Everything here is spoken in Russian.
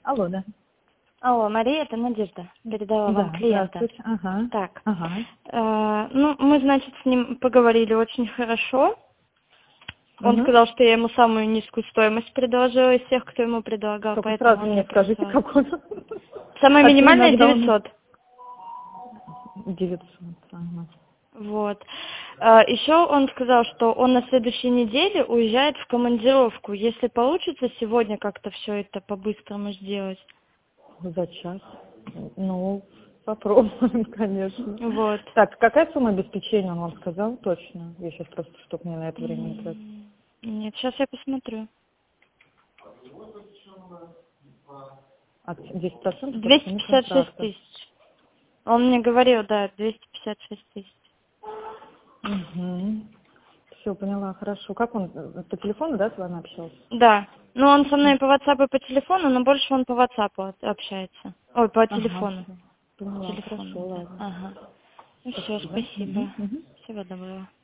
Алло, да. Алло, Мария, это Надежда. Передала вам Да, клиента. здравствуйте. Ага. Так, Ага. ну, мы, значит, с ним поговорили очень хорошо. Он Угу. сказал, что я ему самую низкую стоимость предложила из всех, кто ему предлагал, Только поэтому сразу он мне не скажите, согласовал. какой. Самая А то минимальная иногда он 900. 900. Ага. Вот. Еще он сказал, что он на следующей неделе уезжает в командировку. Если получится сегодня как-то все это по-быстрому сделать. За час. Ну, попробуем, конечно. Вот. Так, какая сумма обеспечения он вам сказал точно? Я сейчас просто, чтобы мне на это время не тратить. Нет, сейчас я посмотрю. От 10% от цены 256 контракта. тысяч. Он мне говорил, да, 256 тысяч. Угу. Все, поняла, хорошо. Как он по телефону, да, с вами общался? Да. Ну, он со мной по WhatsApp и по телефону, но больше он по WhatsApp общается. Ой, по Ага, телефону. все. Поняла, хорошо, Телефону, да. ладно. Ага. Ну все, Спасибо. спасибо. Мгм. Всего доброго.